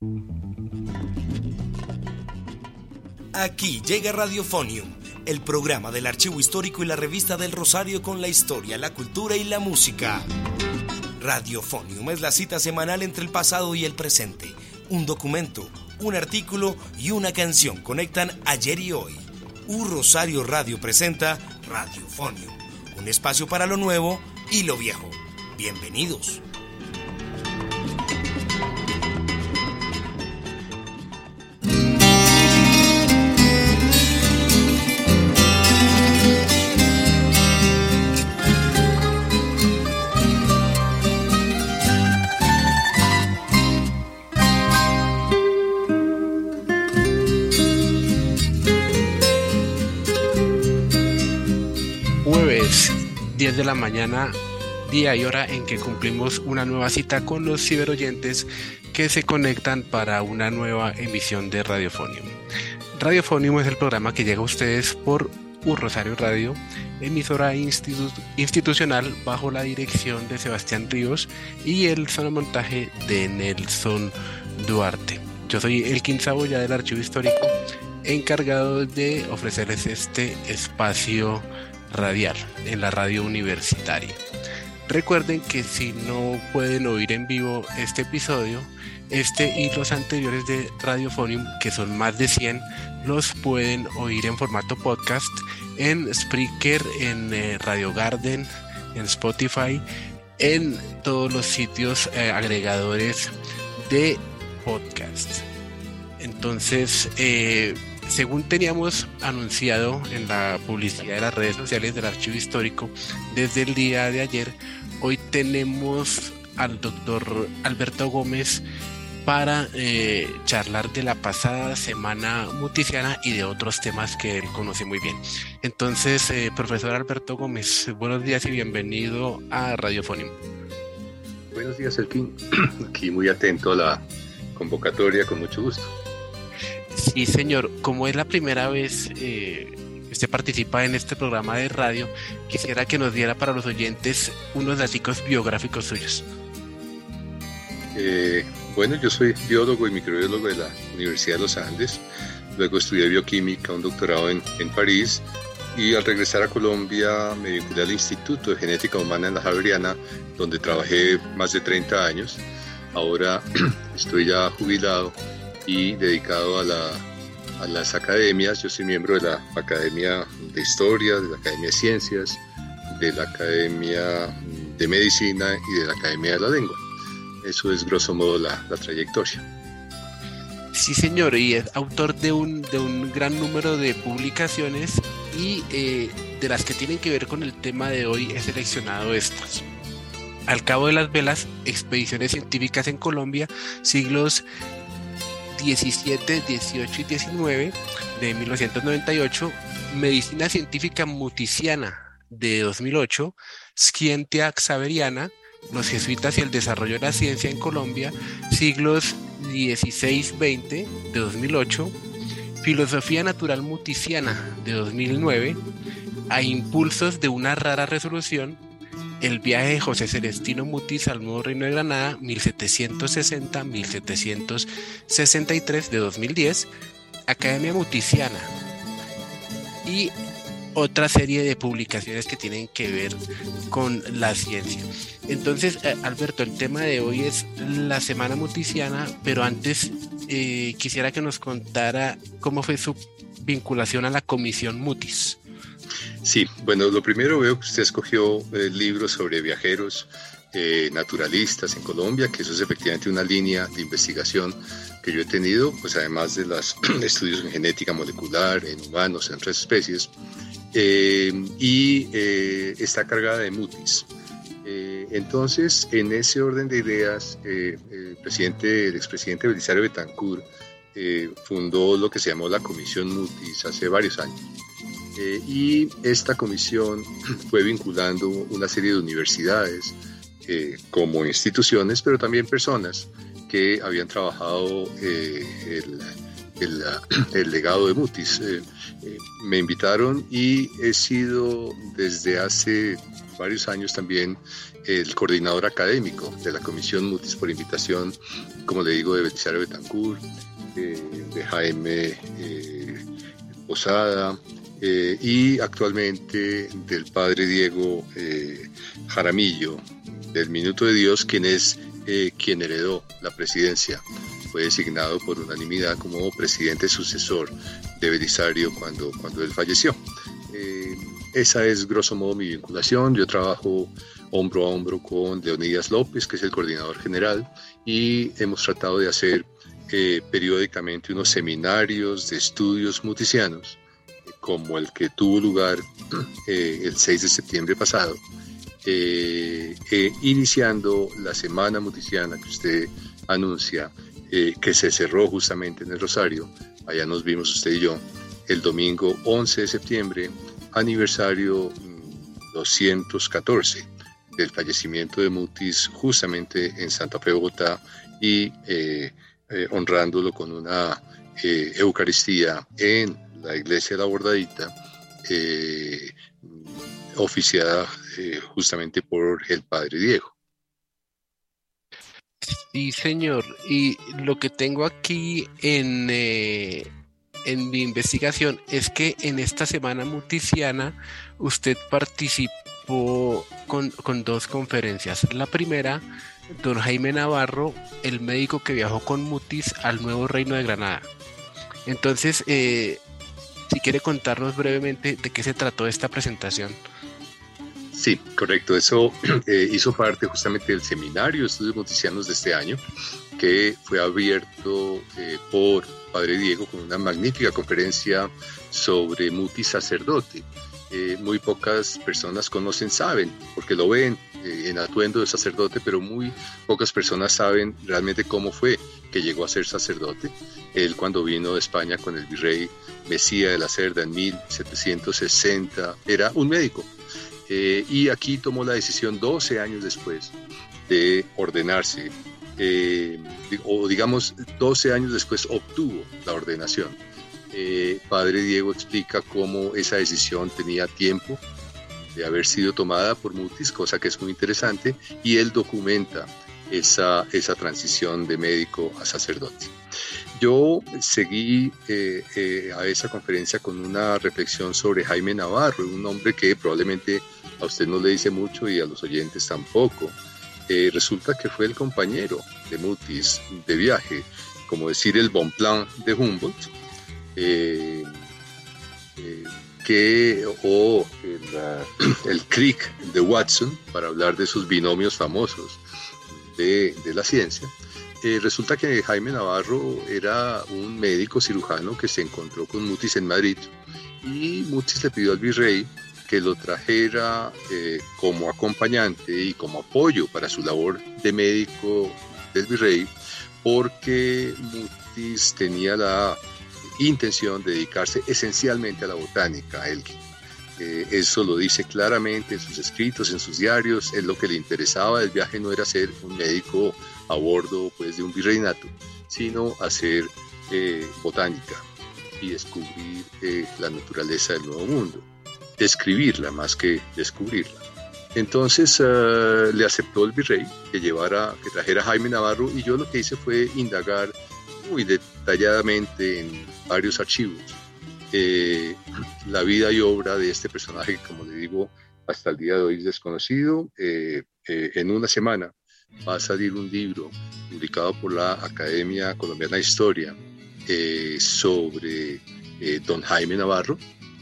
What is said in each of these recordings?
Aquí llega Radiofonium, el programa del Archivo Histórico y la Revista del Rosario con la historia, la cultura y la música. Radiofonium es la cita semanal entre el pasado y el presente. Un documento, un artículo y una canción conectan ayer y hoy. Rosario Radio presenta Radiofonium, un espacio para lo nuevo y lo viejo. Bienvenidos. Jueves, 10 de la mañana, día y hora en que cumplimos una nueva cita con los ciberoyentes que se conectan para una nueva emisión de Radiofonium. Radiofonium es el programa que llega a ustedes por Rosario Radio, emisora institucional bajo la dirección de Sebastián Ríos y el sonomontaje de Nelson Duarte. Yo soy Elkin Saboya del Archivo Histórico, encargado de ofrecerles este espacio radial en la radio universitaria. Recuerden que si no pueden oír en vivo este episodio, este y los anteriores de Radiofonium, que son más de 100, los pueden oír en formato podcast en Spreaker, en Radio Garden, en Spotify, en todos los sitios agregadores de podcast. Entonces, según teníamos anunciado en la publicidad de las redes sociales del Archivo Histórico desde el día de ayer, hoy tenemos al doctor Alberto Gómez para charlar de la pasada semana muticiana y de otros temas que él conoce muy bien. Entonces, profesor Alberto Gómez, buenos días y bienvenido a Radiofonium. Buenos días, Elkin. Aquí muy atento a la convocatoria, con mucho gusto. Sí, señor. Como es la primera vez que usted participa en este programa de radio, quisiera que nos diera para los oyentes unos datos biográficos suyos. Bueno, yo soy biólogo y microbiólogo de la Universidad de los Andes. Luego estudié bioquímica, un doctorado en París, y al regresar a Colombia me vinculé al Instituto de Genética Humana en la Javeriana, donde trabajé más de 30 años. Ahora estoy ya jubilado y dedicado a las academias. Yo soy miembro de la Academia de Historia, de la Academia de Ciencias, de la Academia de Medicina y de la Academia de la Lengua. Eso es grosso modo la trayectoria. Sí, señor, y es autor de un gran número de publicaciones y de las que tienen que ver con el tema de hoy he seleccionado estas. Al cabo de las velas, expediciones científicas en Colombia, siglos 17, 18 y 19 de 1998, Medicina Científica Muticiana de 2008, Scientia Xaveriana, los jesuitas y el desarrollo de la ciencia en Colombia, siglos 16-20 de 2008, Filosofía Natural Muticiana de 2009, A Impulsos de una Rara Resolución, el viaje de José Celestino Mutis al Nuevo Reino de Granada, 1760-1763 de 2010, Academia Muticiana y otra serie de publicaciones que tienen que ver con la ciencia. Entonces, Alberto, el tema de hoy es la Semana Muticiana, pero antes quisiera que nos contara cómo fue su vinculación a la Comisión Mutis. Sí, bueno, lo primero veo que usted escogió libros sobre viajeros naturalistas en Colombia, que eso es efectivamente una línea de investigación que yo he tenido, pues además de los estudios en genética molecular, en humanos, en otras especies, y está cargada de mutis. Entonces, en ese orden de ideas, el expresidente Belisario Betancur fundó lo que se llamó la Comisión Mutis hace varios años. Y esta comisión fue vinculando una serie de universidades como instituciones, pero también personas que habían trabajado el legado de Mutis. Me invitaron y he sido desde hace varios años también el coordinador académico de la Comisión Mutis por invitación, como le digo, de Belisario Betancourt, de Jaime Posada, y actualmente del padre Diego Jaramillo, del Minuto de Dios, quien es quien heredó la presidencia. Fue designado por unanimidad como presidente sucesor de Belisario cuando él falleció. Esa es grosso modo mi vinculación. Yo trabajo hombro a hombro con Leonidas López, que es el coordinador general, y hemos tratado de hacer periódicamente unos seminarios de estudios muticianos, como el que tuvo lugar el 6 de septiembre pasado, iniciando la Semana Muticiana que usted anuncia, que se cerró justamente en el Rosario. Allá nos vimos usted y yo el domingo 11 de septiembre, aniversario 214 del fallecimiento de Mutis, justamente en Santa Fe, Bogotá, y honrándolo con una Eucaristía en la iglesia de la Bordadita, oficiada justamente por el padre Diego. Sí, señor. Y lo que tengo aquí en mi investigación es que en esta semana muticiana usted participó con dos conferencias. La primera, don Jaime Navarro, el médico que viajó con Mutis al Nuevo Reino de Granada. Entonces, si quiere contarnos brevemente de qué se trató esta presentación. Sí, correcto. Eso hizo parte justamente del seminario de estudios muticianos de este año, que fue abierto por Padre Diego con una magnífica conferencia sobre Mutis sacerdote. Muy pocas personas saben, porque lo ven en atuendo de sacerdote, pero muy pocas personas saben realmente cómo fue que llegó a ser sacerdote. Él, cuando vino de España con el virrey Mesía de la Cerda en 1760, era un médico. Y aquí tomó la decisión 12 años después de ordenarse, o digamos 12 años después obtuvo la ordenación. Padre Diego explica cómo esa decisión tenía tiempo de haber sido tomada por Mutis, cosa que es muy interesante, y él documenta esa transición de médico a sacerdote. Yo seguí a esa conferencia con una reflexión sobre Jaime Navarro, un hombre que probablemente a usted no le dice mucho y a los oyentes tampoco. Resulta que fue el compañero de Mutis de viaje, como decir el Bonpland de Humboldt, el Crick de Watson, para hablar de sus binomios famosos de la ciencia. Resulta que Jaime Navarro era un médico cirujano que se encontró con Mutis en Madrid, y Mutis le pidió al virrey que lo trajera como acompañante y como apoyo para su labor de médico del virrey, porque Mutis tenía la intención de dedicarse esencialmente a la botánica. Él, eso lo dice claramente en sus escritos, en sus diarios. Lo que le interesaba del viaje no era ser un médico a bordo, pues, de un virreinato, sino hacer botánica y descubrir la naturaleza del Nuevo Mundo, describirla más que descubrirla. Entonces le aceptó el virrey que trajera a Jaime Navarro, y yo lo que hice fue indagar muy detalladamente en varios archivos la vida y obra de este personaje que, como le digo, hasta el día de hoy es desconocido. En una semana va a salir un libro publicado por la Academia Colombiana de Historia sobre don Jaime Navarro,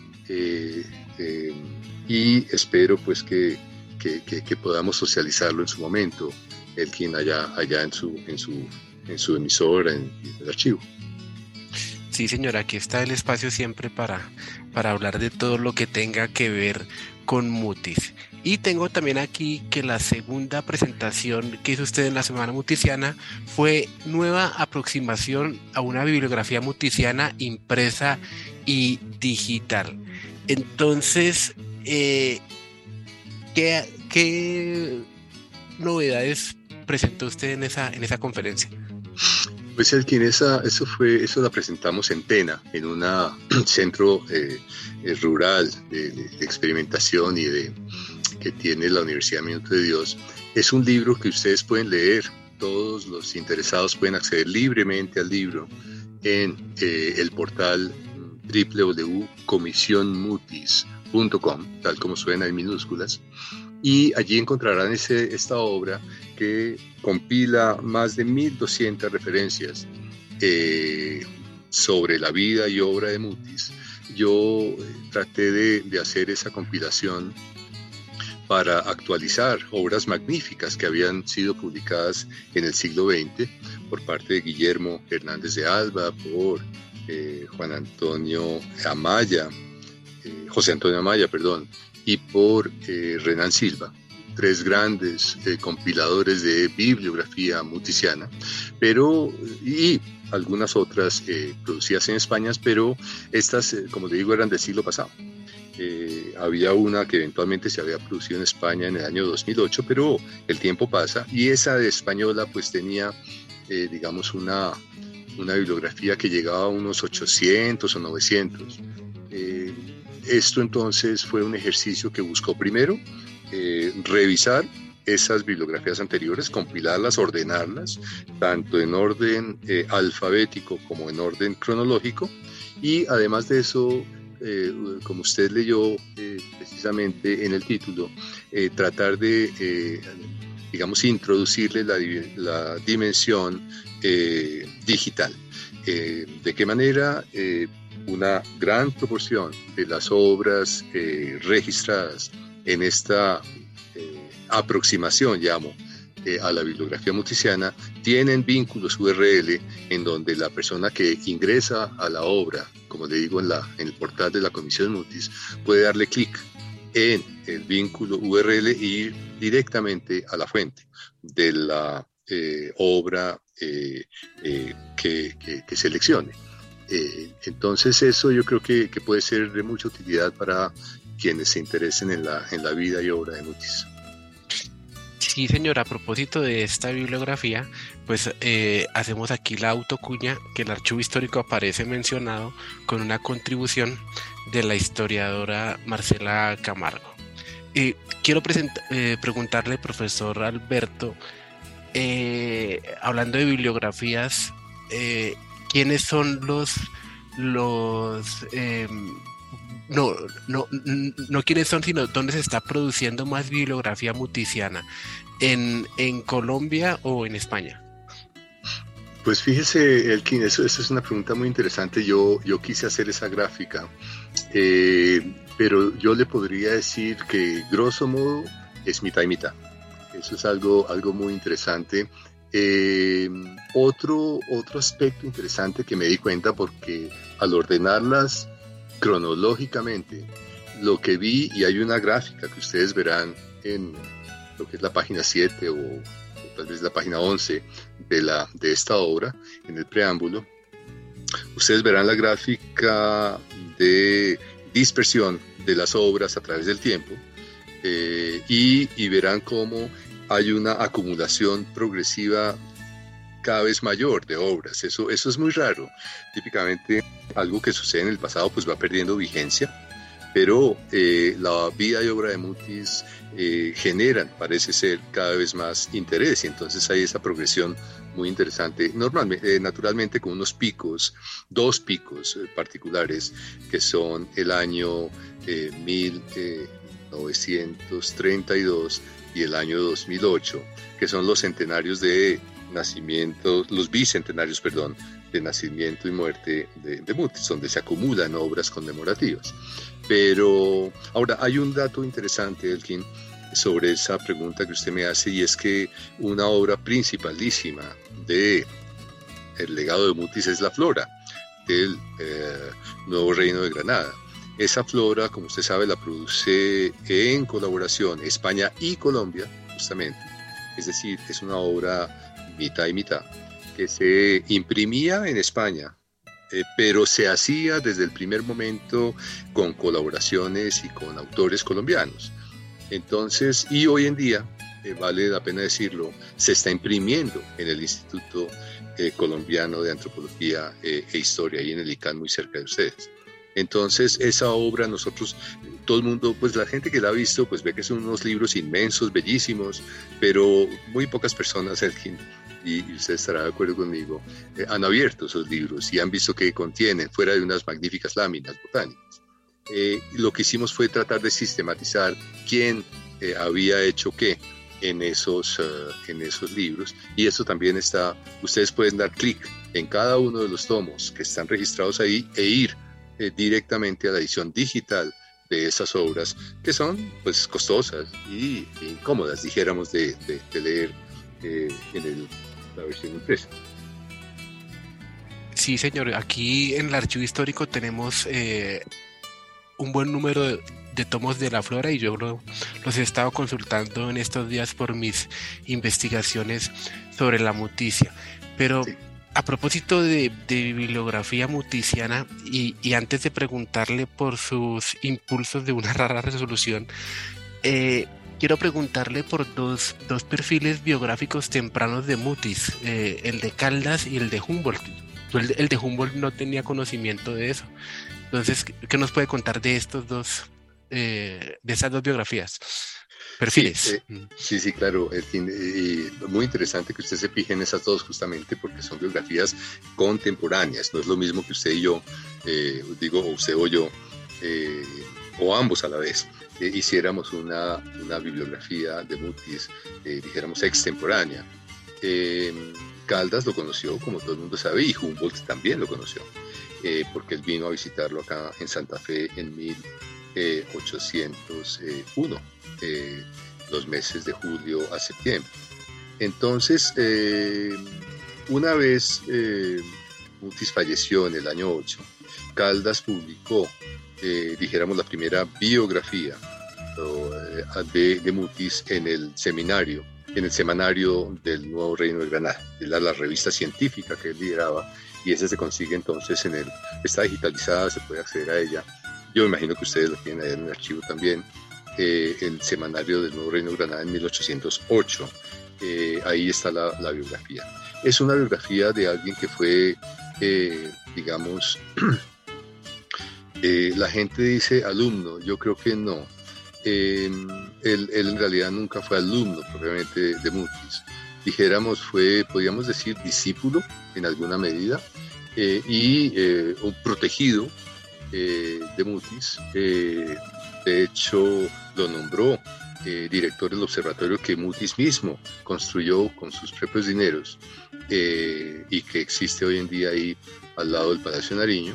y espero pues que podamos socializarlo en su momento, el quien allá en su emisora, en el archivo. Sí, señora, aquí está el espacio siempre para hablar de todo lo que tenga que ver con Mutis. Y tengo también aquí que la segunda presentación que hizo usted en la Semana Muticiana fue nueva aproximación a una bibliografía muticiana impresa y digital. Entonces, ¿qué novedades presentó usted en esa conferencia? Pues eso la presentamos en Tena, en un centro rural de experimentación y que tiene la Universidad Minuto de Dios. Es un libro que ustedes pueden leer, todos los interesados pueden acceder libremente al libro en el portal www.comisionmutis.com, tal como suena en minúsculas, y allí encontrarán esta obra que compila más de 1.200 referencias sobre la vida y obra de Mutis. Yo traté de hacer esa compilación para actualizar obras magníficas que habían sido publicadas en el siglo XX por parte de Guillermo Hernández de Alba, por José Antonio Amaya, y por Renan Silva, tres grandes compiladores de bibliografía muticiana, y algunas otras producidas en España, pero estas, como le digo, eran del siglo pasado. Había una que eventualmente se había producido en España en el año 2008, pero el tiempo pasa, y esa de española pues tenía, digamos, una bibliografía que llegaba a unos 800 o 900. Esto entonces fue un ejercicio que buscó primero revisar esas bibliografías anteriores, compilarlas, ordenarlas, tanto en orden alfabético como en orden cronológico, y además de eso, como usted leyó precisamente en el título, tratar de, digamos, introducirle la dimensión digital. ¿De qué manera? Una gran proporción de las obras registradas en esta aproximación, a la bibliografía muticiana, tienen vínculos URL en donde la persona que ingresa a la obra, como le digo, en el portal de la Comisión Mutis, puede darle clic en el vínculo URL e ir directamente a la fuente de la obra que seleccione. Entonces eso yo creo que puede ser de mucha utilidad para quienes se interesen en la vida y obra de Mutis. Sí, señor, a propósito de esta bibliografía, pues hacemos aquí la autocuña que el archivo histórico aparece mencionado con una contribución de la historiadora Marcela Camargo. Quiero preguntarle, profesor Alberto, hablando de bibliografías, ¿quiénes son no quiénes son, sino dónde se está produciendo más bibliografía muticiana, en Colombia o en España? Pues fíjese, Elkin, eso es una pregunta muy interesante. Yo quise hacer esa gráfica, pero yo le podría decir que grosso modo es mitad y mitad. Eso es algo muy interesante. Otro aspecto interesante que me di cuenta, porque al ordenarlas cronológicamente, lo que vi, y hay una gráfica que ustedes verán en lo que es la página 7 o tal vez la página 11 de esta obra, en el preámbulo, ustedes verán la gráfica de dispersión de las obras a través del tiempo, y verán cómo hay una acumulación progresiva cada vez mayor de obras. Eso es muy raro. Típicamente algo que sucede en el pasado pues va perdiendo vigencia, pero la vida y obra de Mutis generan, parece ser, cada vez más interés, y entonces hay esa progresión muy interesante, naturalmente con unos picos, dos picos particulares, que son el año 1932 y el año 2008, que son los centenarios de nacimiento, los bicentenarios, perdón, de nacimiento y muerte de Mutis, donde se acumulan obras conmemorativas. Pero ahora hay un dato interesante, Elkin, sobre esa pregunta que usted me hace, y es que una obra principalísima del legado de Mutis es la flora del Nuevo Reino de Granada. Esa flora, como usted sabe, la produce en colaboración España y Colombia, justamente. Es decir, es una obra mitad y mitad, que se imprimía en España, pero se hacía desde el primer momento con colaboraciones y con autores colombianos. Entonces, y hoy en día, vale la pena decirlo, se está imprimiendo en el Instituto Colombiano de Antropología e Historia, ahí en el ICANN, muy cerca de ustedes. Entonces, esa obra nosotros, todo el mundo, pues la gente que la ha visto, pues ve que son unos libros inmensos, bellísimos, pero muy pocas personas, Elkin, y usted estará de acuerdo conmigo, han abierto esos libros y han visto que contienen, fuera de unas magníficas láminas botánicas. Lo que hicimos fue tratar de sistematizar quién había hecho qué en esos libros, y eso también está, ustedes pueden dar clic en cada uno de los tomos que están registrados ahí e ir directamente a la edición digital de esas obras, que son pues costosas y incómodas, dijéramos, de leer en la versión impresa. Sí, señor, aquí en el archivo histórico tenemos un buen número de tomos de la flora, y yo los he estado consultando en estos días por mis investigaciones sobre la muticia. Pero sí, a propósito de bibliografía muticiana, y antes de preguntarle por sus impulsos de una rara resolución, quiero preguntarle por dos perfiles biográficos tempranos de Mutis, el de Caldas y el de Humboldt. El de Humboldt no tenía conocimiento de eso. Entonces, ¿qué nos puede contar de estos dos, de esas dos biografías? Perfiles. Sí, claro. Muy interesante que usted se fije en esas dos, justamente porque son biografías contemporáneas. No es lo mismo que usted y yo, o usted o yo, o ambos a la vez, hiciéramos una bibliografía de Mutis, dijéramos, extemporánea. Caldas lo conoció, como todo el mundo sabe, y Humboldt también lo conoció, porque él vino a visitarlo acá en Santa Fe en 1801, los meses de julio a septiembre. Entonces, una vez Mutis falleció en el año 8, Caldas publicó, dijéramos, la primera biografía de Mutis en el semanario del Nuevo Reino de Granada, la revista científica que él lideraba, y esa se consigue entonces está digitalizada, se puede acceder a ella. Yo me imagino que ustedes lo tienen ahí en el archivo también, el semanario del Nuevo Reino de Granada en 1808, ahí está la biografía. Es una biografía de alguien que fue, digamos, la gente dice alumno, yo creo que no. Él en realidad nunca fue alumno propiamente de Mutis, dijéramos, podríamos decir, discípulo en alguna medida, y un protegido de Mutis. De hecho, lo nombró director del observatorio que Mutis mismo construyó con sus propios dineros, y que existe hoy en día ahí al lado del Palacio Nariño.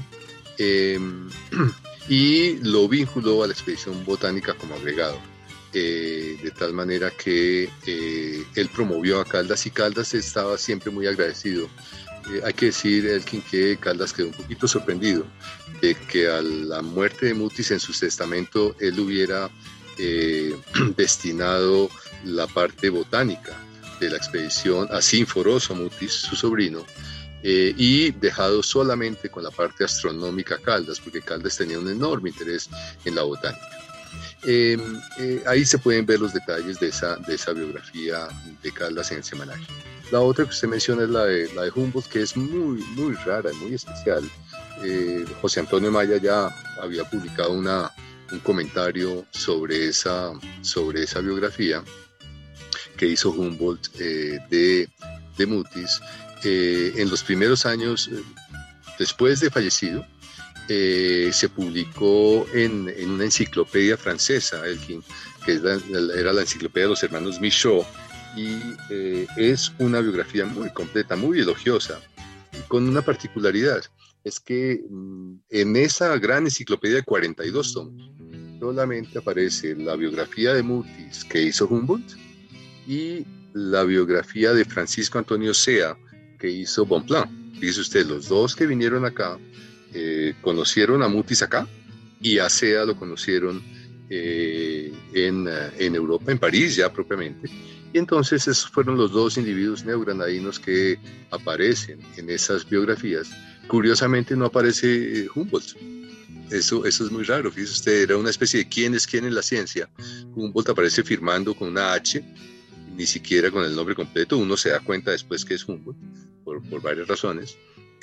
Y lo vinculó a la expedición botánica como agregado, de tal manera que él promovió a Caldas, y Caldas estaba siempre muy agradecido. Hay que decir, Elkin, que Caldas quedó un poquito sorprendido de que a la muerte de Mutis, en su testamento, él hubiera destinado la parte botánica de la expedición a Sinforoso Mutis, su sobrino, y dejado solamente con la parte astronómica Caldas, porque Caldas tenía un enorme interés en la botánica. Ahí se pueden ver los detalles de esa biografía de Caldas en el semanario. La otra que usted menciona es la de Humboldt, que es muy, muy rara, muy especial. José Antonio Maya ya había publicado un comentario sobre esa biografía que hizo Humboldt de Mutis. En los primeros años, después de fallecido, se publicó en una enciclopedia francesa, Elkin, que era la enciclopedia de los hermanos Michaud, y es una biografía muy completa, muy elogiosa, con una particularidad: es que en esa gran enciclopedia de 42 tomos solamente aparece la biografía de Mutis que hizo Humboldt y la biografía de Francisco Antonio Sea que hizo Bonpland. Fíjese usted, los dos que vinieron acá conocieron a Mutis acá, y a Sea lo conocieron en Europa, en París ya propiamente, y entonces esos fueron los dos individuos neogranadinos que aparecen en esas biografías. Curiosamente no aparece Humboldt. Eso es muy raro. Fíjese usted, era una especie de quién es quién en la ciencia. Humboldt aparece firmando con una H, ni siquiera con el nombre completo. Uno se da cuenta después que es Humboldt, por varias razones.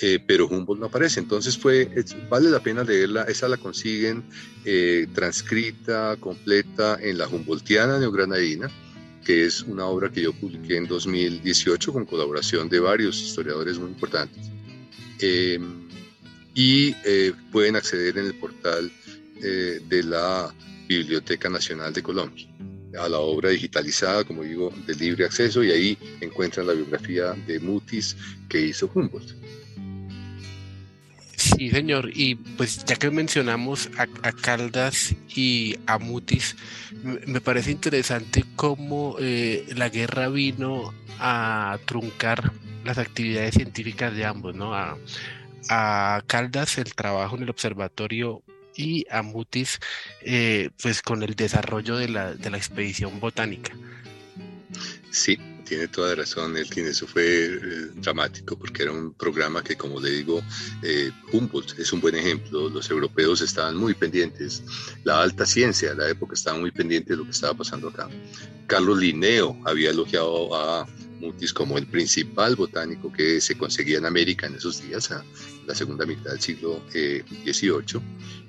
pero Humboldt no aparece. Entonces vale la pena leerla. Esa la consiguen transcrita, completa en la Humboldtiana Neogranadina, que es una obra que yo publiqué en 2018 con colaboración de varios historiadores muy importantes. Pueden acceder en el portal de la Biblioteca Nacional de Colombia a la obra digitalizada, como digo, de libre acceso, y ahí encuentran la biografía de Mutis que hizo Humboldt. Sí, señor, y pues ya que mencionamos a Caldas y a Mutis, me parece interesante cómo la guerra vino a truncar las actividades científicas de ambos, ¿no? A Caldas el trabajo en el observatorio y a Mutis pues con el desarrollo de la expedición botánica. Sí, tiene toda razón, Elkin, eso fue dramático porque era un programa que, como le digo, Humboldt es un buen ejemplo. Los europeos estaban muy pendientes, la alta ciencia de la época estaba muy pendiente de lo que estaba pasando acá. Carlos Linneo había elogiado a Mutis como el principal botánico que se conseguía en América en esos días, a la segunda mitad del siglo XVIII.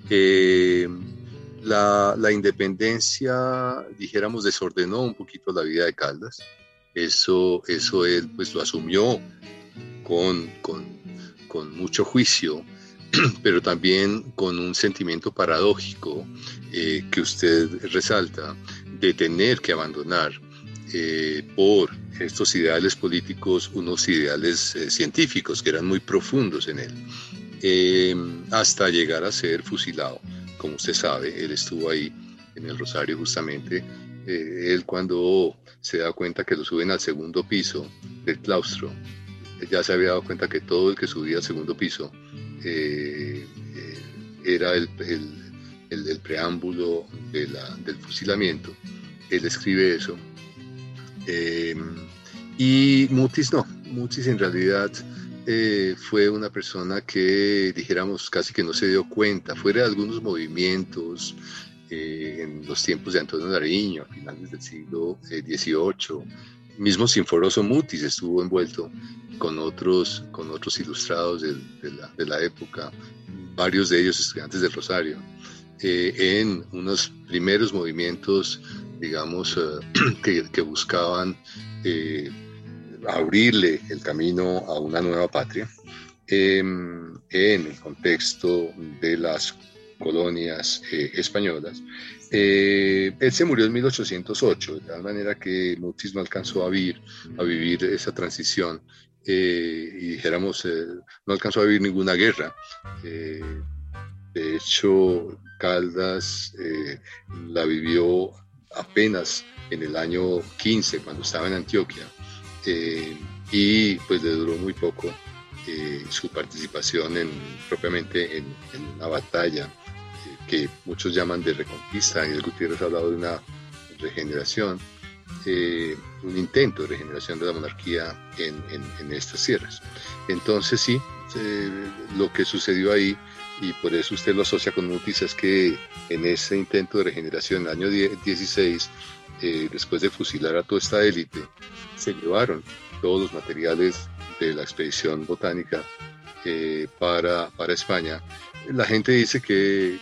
La independencia, dijéramos, desordenó un poquito la vida de Caldas. Eso él pues lo asumió con mucho juicio, pero también con un sentimiento paradójico que usted resalta, de tener que abandonar por estos ideales políticos unos ideales científicos que eran muy profundos en él, hasta llegar a ser fusilado. Como usted sabe, él estuvo ahí en el Rosario justamente. Él, cuando se da cuenta que lo suben al segundo piso del claustro, ya se había dado cuenta que todo el que subía al segundo piso era el preámbulo del fusilamiento. Él escribe eso. Y Mutis no. Mutis en realidad fue una persona que, dijéramos, casi que no se dio cuenta, fuera de algunos movimientos en los tiempos de Antonio Nariño, a finales del siglo XVIII. Mismo Sinforoso Mutis estuvo envuelto con otros ilustrados de la época, varios de ellos estudiantes del Rosario, en unos primeros movimientos, digamos, que buscaban abrirle el camino a una nueva patria en el contexto de las colonias españolas. Él se murió en 1808, de tal manera que Mutis no alcanzó a vivir esa transición, y dijéramos, no alcanzó a vivir ninguna guerra. De hecho, Caldas la vivió apenas en el año 15, cuando estaba en Antioquia, y pues le duró muy poco su participación propiamente en una batalla que muchos llaman de reconquista. Daniel Gutiérrez ha hablado de una regeneración, un intento de regeneración de la monarquía en estas tierras. Entonces sí, lo que sucedió ahí, y por eso usted lo asocia con Mutis, es que en ese intento de regeneración, en el año 16, después de fusilar a toda esta élite, se llevaron todos los materiales de la expedición botánica para España. La gente dice que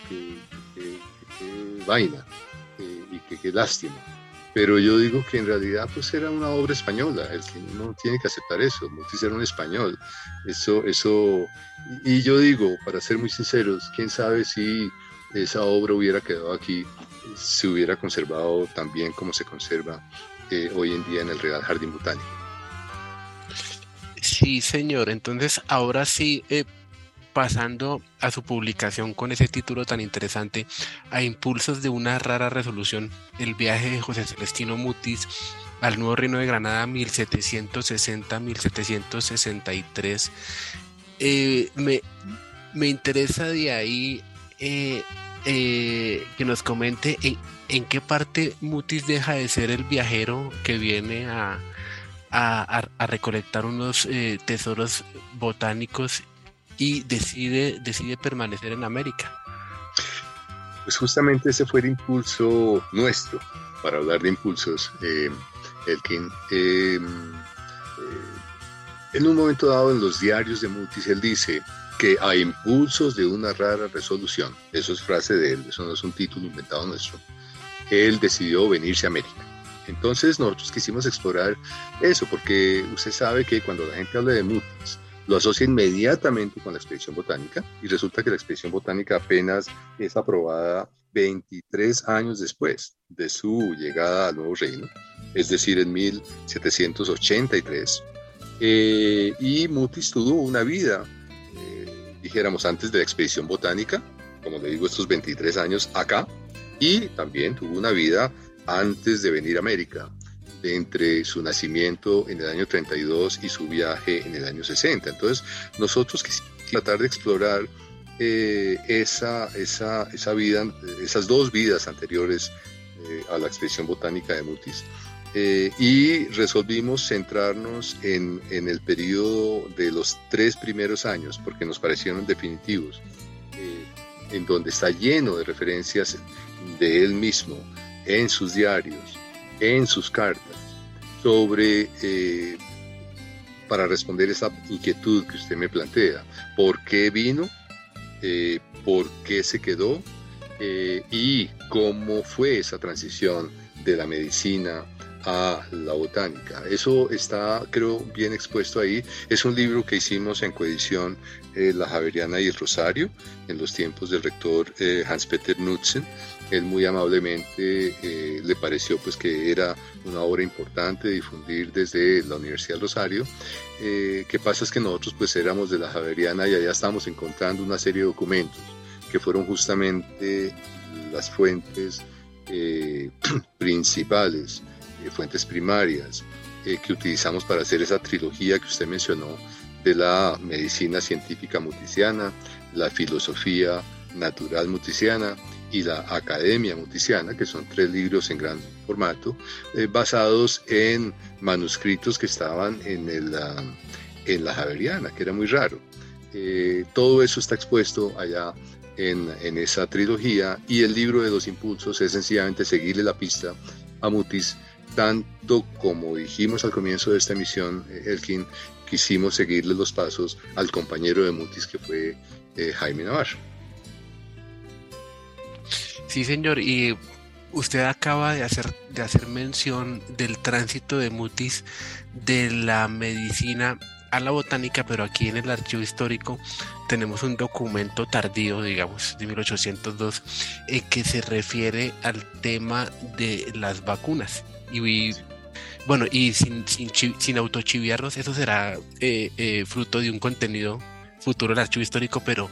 vaina y que lástima, pero yo digo que en realidad pues era una obra española. El que no tiene que aceptar eso. Mutis era un español, eso, y yo digo, para ser muy sinceros, quién sabe si esa obra hubiera quedado aquí, se hubiera conservado tan bien como se conserva hoy en día en el Real Jardín Botánico. Sí, señor. Entonces, ahora sí, pasando a su publicación con ese título tan interesante, A impulsos de una rara resolución, el viaje de José Celestino Mutis al Nuevo Reino de Granada 1760-1763. Me interesa de ahí que nos comente en qué parte Mutis deja de ser el viajero que viene a recolectar unos tesoros botánicos y decide permanecer en América. Pues justamente ese fue el impulso nuestro, para hablar de impulsos, Elkin. En un momento dado en los diarios de Mutis, él dice que a impulsos de una rara resolución, eso es frase de él, eso no es un título inventado nuestro, él decidió venirse a América. Entonces nosotros quisimos explorar eso, porque usted sabe que cuando la gente habla de Mutis, lo asocia inmediatamente con la expedición botánica, y resulta que la expedición botánica apenas es aprobada 23 años después de su llegada al Nuevo Reino, es decir, en 1783, y Mutis tuvo una vida, dijéramos, antes de la expedición botánica, como le digo, estos 23 años acá, y también tuvo una vida antes de venir a América, entre su nacimiento en el año 32 y su viaje en el año 60. Entonces, nosotros quisimos tratar de explorar esa vida, esas dos vidas anteriores a la expedición botánica de Mutis. Y resolvimos centrarnos en el periodo de los 3 primeros años, porque nos parecieron definitivos, en donde está lleno de referencias de él mismo, en sus diarios, en sus cartas, sobre, para responder esa inquietud que usted me plantea, ¿por qué vino? ¿Por qué se quedó? Y cómo fue esa transición de la medicina a la botánica. Eso está, creo, bien expuesto ahí. Es un libro que hicimos en coedición La Javeriana y el Rosario, en los tiempos del rector Hans-Peter Knutzen. Él muy amablemente le pareció pues que era una obra importante de difundir desde la Universidad del Rosario. ¿Qué pasa? Es que nosotros pues éramos de la Javeriana y allá estábamos encontrando una serie de documentos que fueron justamente las fuentes principales, fuentes primarias que utilizamos para hacer esa trilogía que usted mencionó de la medicina científica muticiana, la filosofía natural muticiana y la Academia Muticiana, que son 3 libros en gran formato, basados en manuscritos que estaban en la Javeriana, que era muy raro. Todo eso está expuesto allá en esa trilogía, y el libro de los impulsos es sencillamente seguirle la pista a Mutis, tanto como dijimos al comienzo de esta emisión, Elkin, quisimos seguirle los pasos al compañero de Mutis, que fue Jaime Navarro. Sí, señor, y usted acaba de hacer mención del tránsito de Mutis de la medicina a la botánica, pero aquí en el archivo histórico tenemos un documento tardío, digamos, de 1802, que se refiere al tema de las vacunas. Y bueno, y sin autochiviarnos, eso será fruto de un contenido futuro del archivo histórico, pero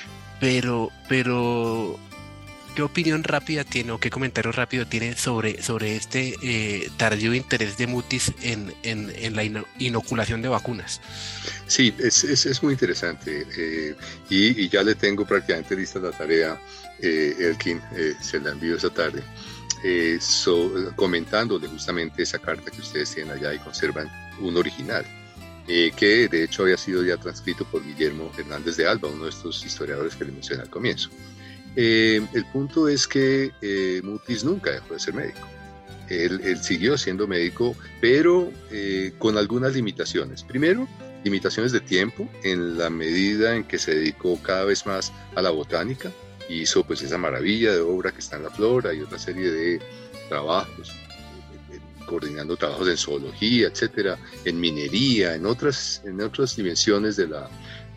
¿qué opinión rápida tiene o qué comentario rápido tiene sobre este tardío interés de Mutis en la inoculación de vacunas? Sí, es muy interesante, y ya le tengo prácticamente lista la tarea, Elkin, se la envío esa tarde, comentándole justamente esa carta que ustedes tienen allá y conservan un original, que de hecho había sido ya transcrito por Guillermo Hernández de Alba, uno de estos historiadores que le mencioné al comienzo. El punto es que Mutis nunca dejó de ser médico. Él siguió siendo médico, pero con algunas limitaciones. Primero, limitaciones de tiempo, en la medida en que se dedicó cada vez más a la botánica. Hizo pues esa maravilla de obra que está en la flora y otra serie de trabajos, coordinando trabajos en zoología, etcétera, en minería, en otras dimensiones de la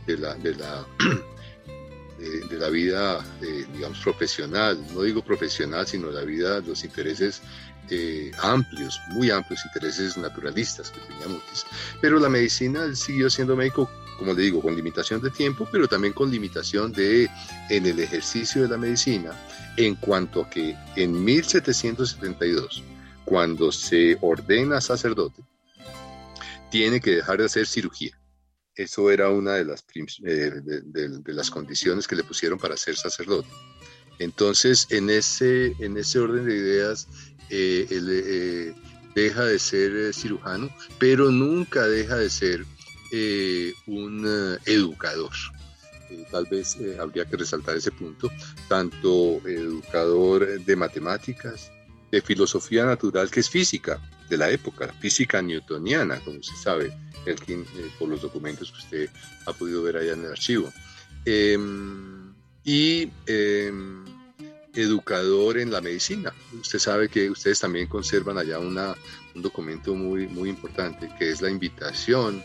vida, digamos, profesional. No digo profesional, sino la vida, los intereses amplios, muy amplios intereses naturalistas que tenía Mutis. Pero la medicina, él siguió siendo médico, como le digo, con limitación de tiempo, pero también con limitación en el ejercicio de la medicina, en cuanto a que en 1772, cuando se ordena sacerdote, tiene que dejar de hacer cirugía. Eso era una de las condiciones que le pusieron para ser sacerdote. Entonces, en ese orden de ideas, él deja de ser cirujano, pero nunca deja de ser un educador. Tal vez habría que resaltar ese punto, tanto educador de matemáticas, de filosofía natural que es física de la época, física newtoniana, como usted sabe, Elkin, por los documentos que usted ha podido ver allá en el archivo. Educador en la medicina. Usted sabe que ustedes también conservan allá un documento muy, muy importante, que es la invitación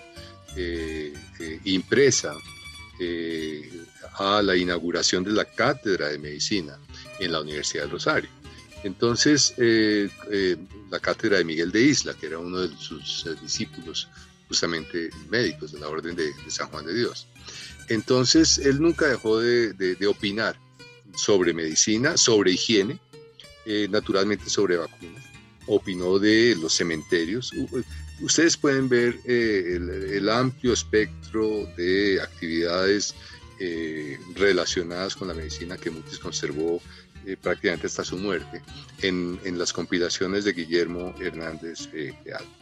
impresa a la inauguración de la Cátedra de Medicina en la Universidad del Rosario. Entonces, la cátedra de Miguel de Isla, que era uno de sus discípulos, justamente médicos de la Orden de San Juan de Dios. Entonces, él nunca dejó de opinar sobre medicina, sobre higiene, naturalmente sobre vacunas. Opinó de los cementerios. Ustedes pueden ver el amplio espectro de actividades relacionadas con la medicina que Mutis conservó prácticamente hasta su muerte en las compilaciones de Guillermo Hernández de Alba.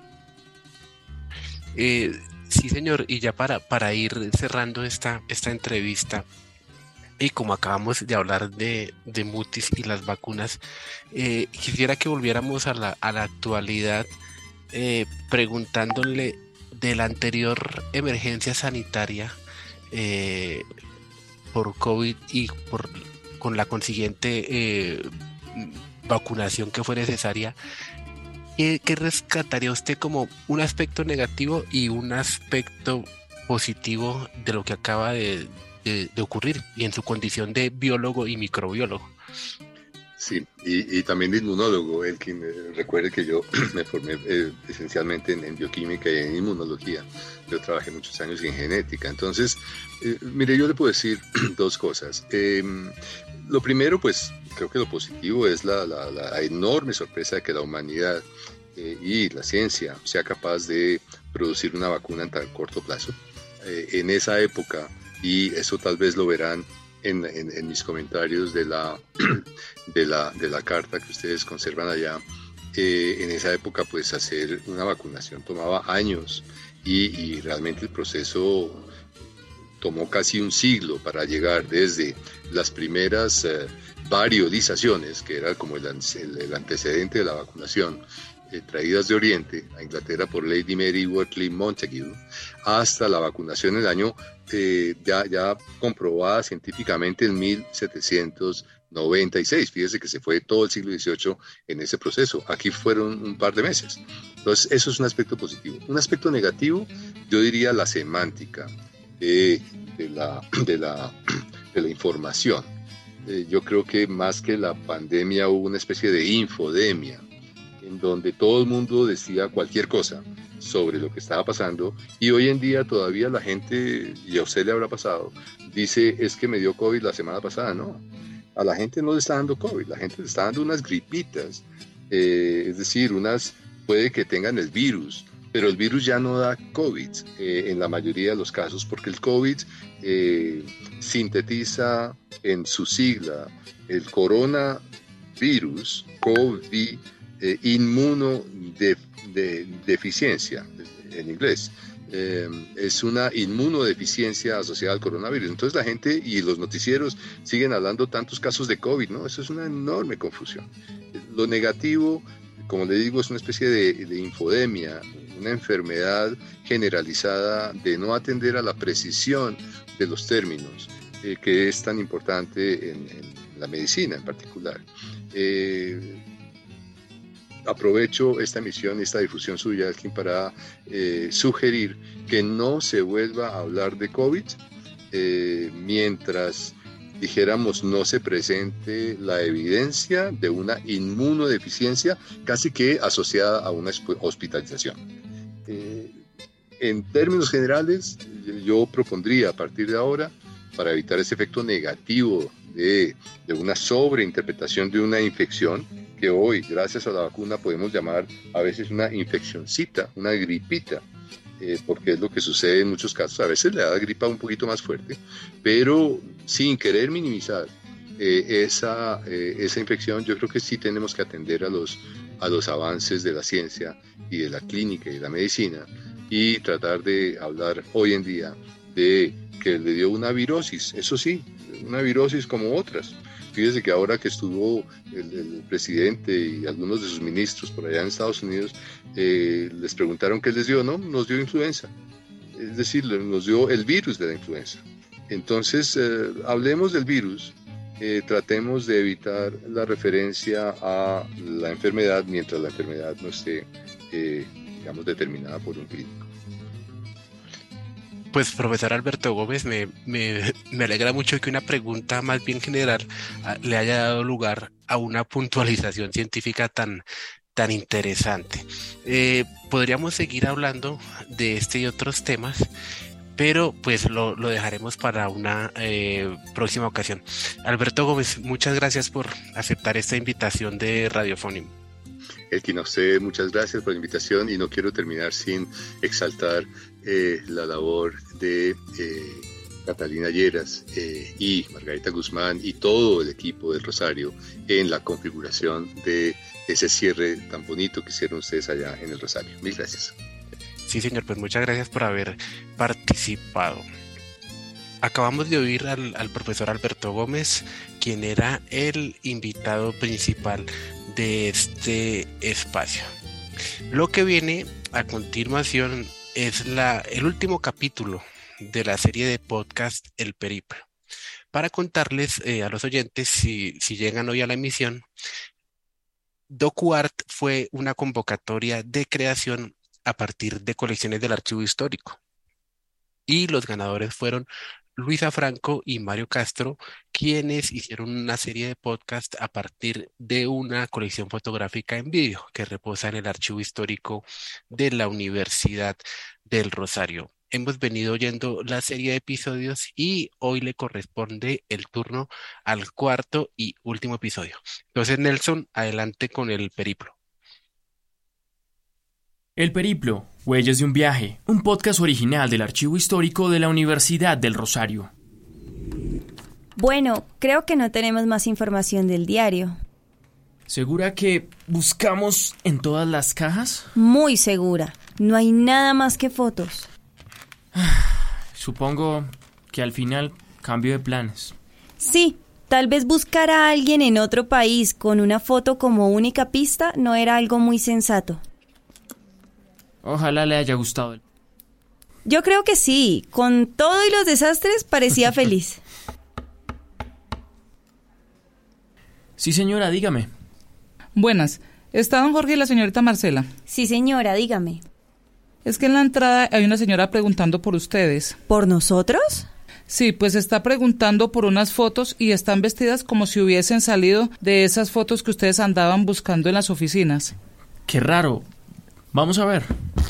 Sí, señor, y ya para ir cerrando esta entrevista, y como acabamos de hablar de Mutis y las vacunas, quisiera que volviéramos a la actualidad, preguntándole de la anterior emergencia sanitaria por COVID y con la consiguiente vacunación que fue necesaria. ¿Qué rescataría usted como un aspecto negativo y un aspecto positivo de lo que acaba de ocurrir, y en su condición de biólogo y microbiólogo? Sí, y también de inmunólogo. Elkin, recuerde que yo me formé esencialmente en bioquímica y en inmunología. Yo trabajé muchos años en genética. Entonces, mire, yo le puedo decir dos cosas. Lo primero, pues, creo que lo positivo es la enorme sorpresa de que la humanidad y la ciencia sea capaz de producir una vacuna en tan corto plazo. En esa época, y eso tal vez lo verán en mis comentarios de la carta que ustedes conservan allá, en esa época pues hacer una vacunación tomaba años y realmente el proceso tomó casi un siglo para llegar desde las primeras variolizaciones, que era como el antecedente de la vacunación, traídas de Oriente a Inglaterra por Lady Mary Wortley Montagu, hasta la vacunación en el año ya comprobada científicamente en 1796. Fíjese que se fue todo el siglo XVIII en ese proceso. Aquí fueron un par de meses. Entonces, eso es un aspecto positivo. Un aspecto negativo, yo diría la semántica de la información. Yo creo que más que la pandemia hubo una especie de infodemia, en donde todo el mundo decía cualquier cosa sobre lo que estaba pasando, y hoy en día todavía la gente, y a usted le habrá pasado, dice, es que me dio COVID la semana pasada. No, a la gente no le está dando COVID, la gente le está dando unas gripitas, es decir, puede que tengan el virus, pero el virus ya no da COVID en la mayoría de los casos, porque el COVID sintetiza en su sigla el coronavirus, COVID, inmunodeficiencia en inglés. Es una inmunodeficiencia asociada al coronavirus. Entonces la gente y los noticieros siguen hablando tantos casos de COVID, ¿no? Eso es una enorme confusión. Lo negativo, como le digo, es una especie de infodemia, una enfermedad generalizada de no atender a la precisión de los términos, que es tan importante en la medicina en particular. Aprovecho esta emisión y esta difusión suya, Elkin, para sugerir que no se vuelva a hablar de COVID mientras, dijéramos, no se presente la evidencia de una inmunodeficiencia casi que asociada a una hospitalización. En términos generales, yo propondría a partir de ahora, para evitar ese efecto negativo de una sobreinterpretación de una infección, que hoy, gracias a la vacuna, podemos llamar a veces una infeccioncita, una gripita, porque es lo que sucede en muchos casos. A veces le da gripa un poquito más fuerte, pero sin querer minimizar esa infección, yo creo que sí tenemos que atender a los avances de la ciencia y de la clínica y de la medicina, y tratar de hablar hoy en día de que le dio una virosis, eso sí, una virosis como otras, Fíjese que ahora que estuvo el presidente y algunos de sus ministros por allá en Estados Unidos, les preguntaron qué les dio, ¿no? Nos dio influenza. Es decir, nos dio el virus de la influenza. Entonces, hablemos del virus, tratemos de evitar la referencia a la enfermedad mientras la enfermedad no esté, digamos, determinada por un clínico. Pues, profesor Alberto Gómez, me alegra mucho que una pregunta más bien general le haya dado lugar a una puntualización científica tan interesante. Podríamos seguir hablando de este y otros temas, pero pues lo dejaremos para una próxima ocasión. Alberto Gómez, muchas gracias por aceptar esta invitación de Radiofonium. Elkin, a usted muchas gracias por la invitación y no quiero terminar sin exaltar la labor de Catalina Lleras y Margarita Guzmán y todo el equipo del Rosario en la configuración de ese cierre tan bonito que hicieron ustedes allá en el Rosario. Mil gracias. Sí, señor, pues muchas gracias por haber participado. Acabamos de oír al profesor Alberto Gómez, quien era el invitado principal de este espacio. Lo que viene a continuación es el último capítulo de la serie de podcast El Periplo. Para contarles a los oyentes, si llegan hoy a la emisión, DocuArt fue una convocatoria de creación a partir de colecciones del Archivo Histórico. Y los ganadores fueron Luisa Franco y Mario Castro, quienes hicieron una serie de podcast a partir de una colección fotográfica en vídeo que reposa en el Archivo Histórico de la Universidad del Rosario. Hemos venido oyendo la serie de episodios y hoy le corresponde el turno al cuarto y último episodio. Entonces, Nelson, adelante con el periplo. El Periplo, Huellas de un viaje, un podcast original del Archivo Histórico de la Universidad del Rosario. Bueno, creo que no tenemos más información del diario. ¿Segura que buscamos en todas las cajas? Muy segura. No hay nada más que fotos. Supongo que al final cambio de planes. Sí, tal vez buscar a alguien en otro país con una foto como única pista no era algo muy sensato. Ojalá le haya gustado. Yo creo que sí. Con todo y los desastres parecía feliz. Sí, señora, dígame. Buenas. ¿Está don Jorge y la señorita Marcela? Sí, señora, dígame. Es que en la entrada hay una señora preguntando por ustedes. ¿Por nosotros? Sí, pues está preguntando por unas fotos y están vestidas como si hubiesen salido de esas fotos que ustedes andaban buscando en las oficinas. Qué raro. Vamos a ver.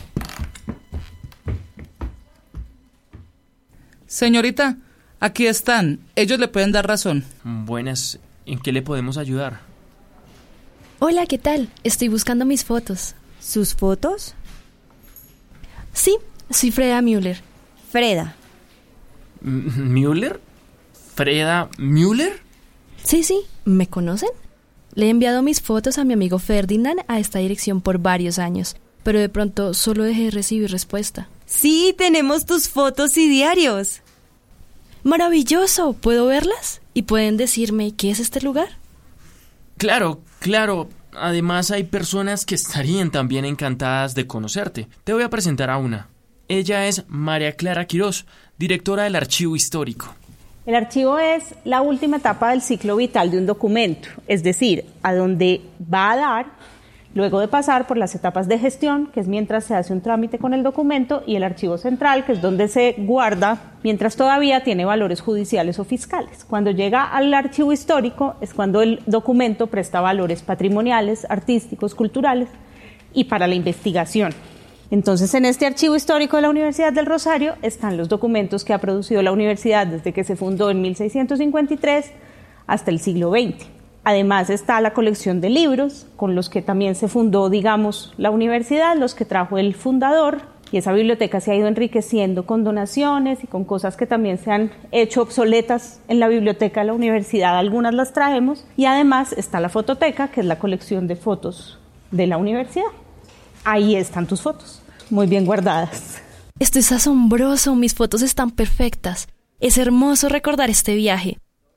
Señorita, aquí están. Ellos le pueden dar razón. Buenas. ¿En qué le podemos ayudar? Hola, ¿qué tal? Estoy buscando mis fotos. ¿Sus fotos? Sí, soy Freda Müller. Freda. ¿Müller? ¿Freda Müller? Sí, ¿me conocen? Le he enviado mis fotos a mi amigo Ferdinand a esta dirección por varios años, pero de pronto solo dejé de recibir respuesta. Sí, tenemos tus fotos y diarios. ¡Maravilloso! ¿Puedo verlas? ¿Y pueden decirme qué es este lugar? Claro. Además hay personas que estarían también encantadas de conocerte. Te voy a presentar a una. Ella es María Clara Quirós, directora del Archivo Histórico. El archivo es la última etapa del ciclo vital de un documento, es decir, a donde va a dar luego de pasar por las etapas de gestión, que es mientras se hace un trámite con el documento, y el archivo central, que es donde se guarda mientras todavía tiene valores judiciales o fiscales. Cuando llega al archivo histórico es cuando el documento presta valores patrimoniales, artísticos, culturales y para la investigación. Entonces, en este archivo histórico de la Universidad del Rosario están los documentos que ha producido la universidad desde que se fundó en 1653 hasta el siglo XX. Además está la colección de libros con los que también se fundó, digamos, la universidad, los que trajo el fundador, y esa biblioteca se ha ido enriqueciendo con donaciones y con cosas que también se han hecho obsoletas en la biblioteca de la universidad, algunas las traemos, y además está la fototeca, que es la colección de fotos de la universidad. Ahí están tus fotos, muy bien guardadas. Esto es asombroso, mis fotos están perfectas. Es hermoso recordar este viaje.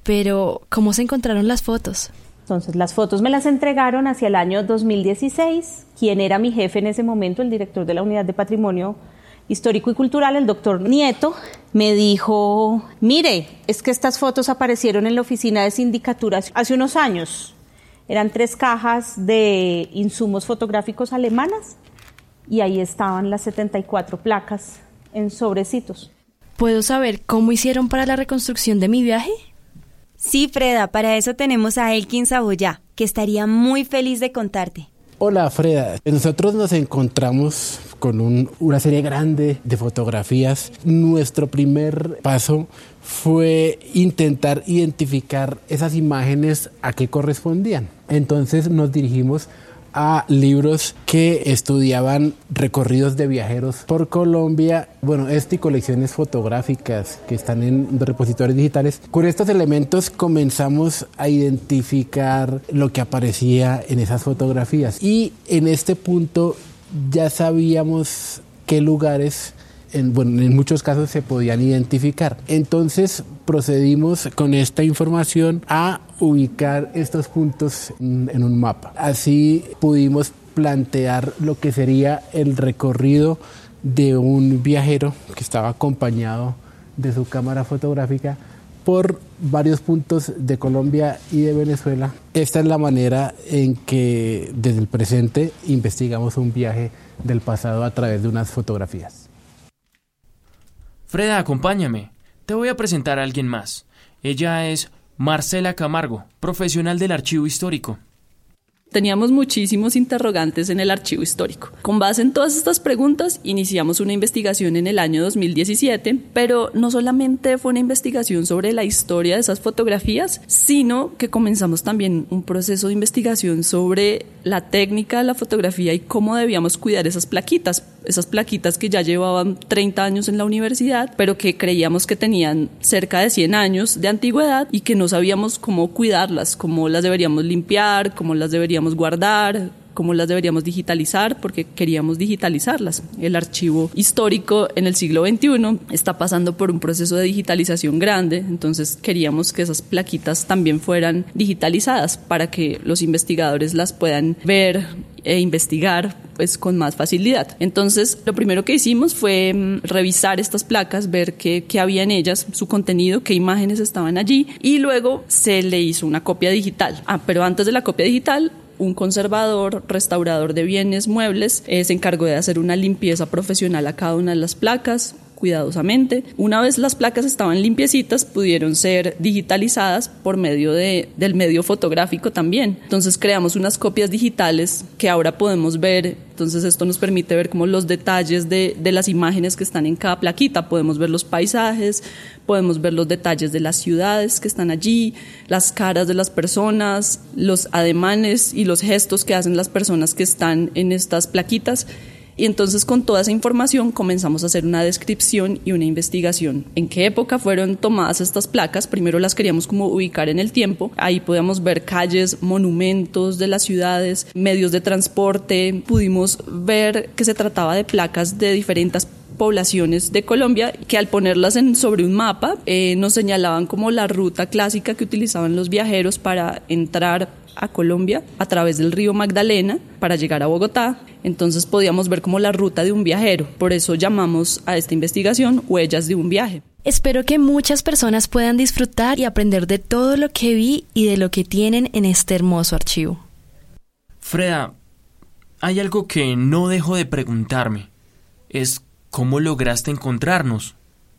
Pero, ¿cómo se encontraron las fotos? Entonces, las fotos me las entregaron hacia el año 2016. Quien era mi jefe en ese momento, el director de la Unidad de Patrimonio Histórico y Cultural, el doctor Nieto, me dijo, mire, es que estas fotos aparecieron en la oficina de sindicatura hace unos años. Eran 3 cajas de insumos fotográficos alemanas y ahí estaban las 74 placas en sobrecitos. ¿Puedo saber cómo hicieron para la reconstrucción de mi viaje? Sí, Freda, para eso tenemos a Elkin Saboyá, que estaría muy feliz de contarte. Hola, Freda. Nosotros nos encontramos con una serie grande de fotografías. Nuestro primer paso fue intentar identificar esas imágenes a qué correspondían. Entonces nos dirigimos a libros que estudiaban recorridos de viajeros por Colombia, y colecciones fotográficas que están en repositorios digitales. Con estos elementos comenzamos a identificar lo que aparecía en esas fotografías y en este punto ya sabíamos qué lugares en muchos casos se podían identificar. Entonces procedimos con esta información a ubicar estos puntos en un mapa. Así pudimos plantear lo que sería el recorrido de un viajero que estaba acompañado de su cámara fotográfica por varios puntos de Colombia y de Venezuela. Esta es la manera en que desde el presente investigamos un viaje del pasado a través de unas fotografías. Freda, acompáñame. Te voy a presentar a alguien más. Ella es Marcela Camargo, profesional del Archivo Histórico. Teníamos muchísimos interrogantes en el archivo histórico. Con base en todas estas preguntas, iniciamos una investigación en el año 2017, pero no solamente fue una investigación sobre la historia de esas fotografías, sino que comenzamos también un proceso de investigación sobre la técnica de la fotografía y cómo debíamos cuidar esas plaquitas que ya llevaban 30 años en la universidad, pero que creíamos que tenían cerca de 100 años de antigüedad y que no sabíamos cómo cuidarlas, cómo las deberíamos limpiar, cómo las deberíamos guardar, cómo las deberíamos digitalizar, porque queríamos digitalizarlas. El archivo histórico en el siglo XXI está pasando por un proceso de digitalización grande, entonces queríamos que esas plaquitas también fueran digitalizadas para que los investigadores las puedan ver e investigar pues con más facilidad. Entonces lo primero que hicimos fue revisar estas placas, ver qué había en ellas, su contenido, qué imágenes estaban allí, y luego se le hizo una copia digital. Pero antes de la copia digital, un conservador, restaurador de bienes muebles, se encargó de hacer una limpieza profesional a cada una de las placas, cuidadosamente. Una vez las placas estaban limpiecitas, pudieron ser digitalizadas por medio del medio fotográfico también. Entonces creamos unas copias digitales que ahora podemos ver. Entonces esto nos permite ver como los detalles de las imágenes que están en cada plaquita. Podemos ver los paisajes, podemos ver los detalles de las ciudades que están allí, las caras de las personas, los ademanes y los gestos que hacen las personas que están en estas plaquitas. Y entonces con toda esa información comenzamos a hacer una descripción y una investigación. ¿En qué época fueron tomadas estas placas? Primero las queríamos como ubicar en el tiempo. Ahí podíamos ver calles, monumentos de las ciudades, medios de transporte. Pudimos ver que se trataba de placas de diferentes poblaciones de Colombia, que al ponerlas sobre un mapa nos señalaban como la ruta clásica que utilizaban los viajeros para entrar a Colombia a través del río Magdalena para llegar a Bogotá. Entonces podíamos ver como la ruta de un viajero. Por eso llamamos a esta investigación Huellas de un viaje. Espero que muchas personas puedan disfrutar y aprender de todo lo que vi y de lo que tienen en este hermoso archivo. Freda, hay algo que no dejo de preguntarme. Es ¿cómo lograste encontrarnos?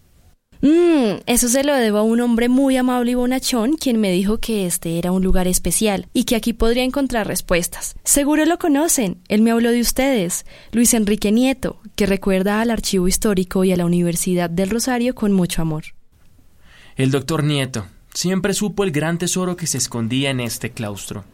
Eso se lo debo a un hombre muy amable y bonachón, quien me dijo que este era un lugar especial y que aquí podría encontrar respuestas. Seguro lo conocen, él me habló de ustedes, Luis Enrique Nieto, que recuerda al Archivo Histórico y a la Universidad del Rosario con mucho amor. El doctor Nieto siempre supo el gran tesoro que se escondía en este claustro.